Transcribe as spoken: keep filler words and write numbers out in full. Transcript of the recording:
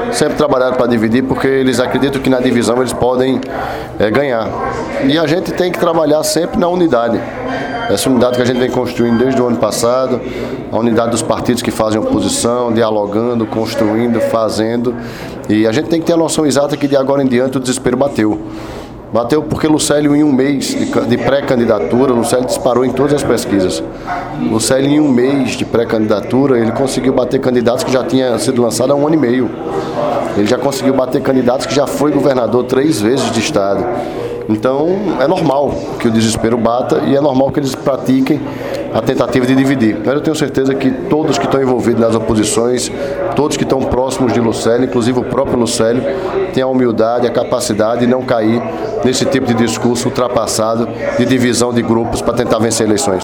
sempre trabalharam para dividir, porque eles acreditam que na divisão eles podem é, ganhar. E a gente tem que trabalhar sempre na unidade. Essa unidade que a gente vem construindo desde o ano passado, a unidade dos partidos que fazem oposição, dialogando, construindo, fazendo. E a gente tem que ter a noção exata que de agora em diante o desespero bateu. Bateu porque Lucélio, em um mês de, de pré-candidatura, Lucélio disparou em todas as pesquisas. Lucélio, em um mês de pré-candidatura, ele conseguiu bater candidatos que já tinham sido lançados há um ano e meio. Ele já conseguiu bater candidatos que já foi governador três vezes de estado. Então, é normal que o desespero bata e é normal que eles pratiquem a tentativa de dividir. Mas eu tenho certeza que todos que estão envolvidos nas oposições, todos que estão próximos de Lucélio, inclusive o próprio Lucélio, têm a humildade, a capacidade de não cair nesse tipo de discurso ultrapassado de divisão de grupos para tentar vencer eleições.